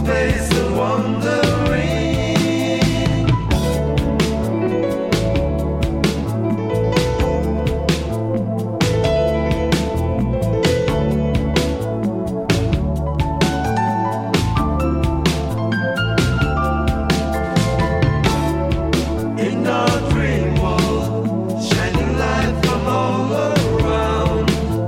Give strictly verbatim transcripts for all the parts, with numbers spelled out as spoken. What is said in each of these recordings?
space and wandering. In our dream world, shining light from all around.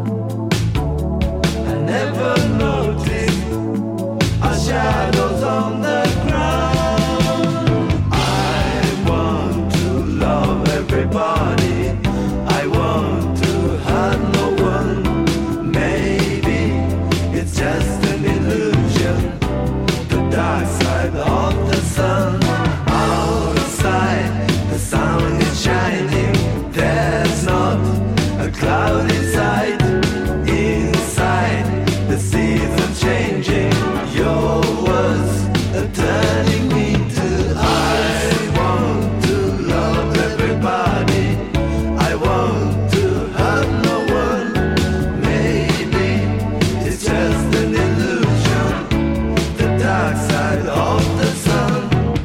I never noticed our shadows on the ground. I want to love everybody. I want to hurt no one. Maybe it's just an illusion. The dark side of the sun. Outside, the sun is shining. There's not a cloud inside. Inside, the seasons changing. Your words are turning me to I want to love everybody. I want to hurt no one. Maybe it's just an illusion. The dark side of the sun.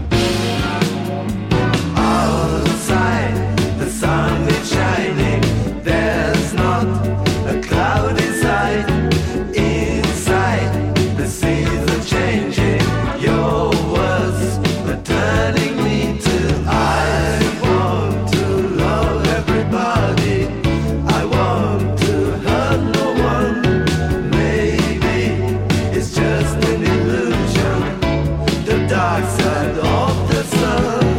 Outside, the sun is shining. There's not a cloud inside. Inside, the seasons changing. Your words are turning me to I want to love everybody. I want to hurt no one. Maybe it's just an illusion. The dark side of the sun.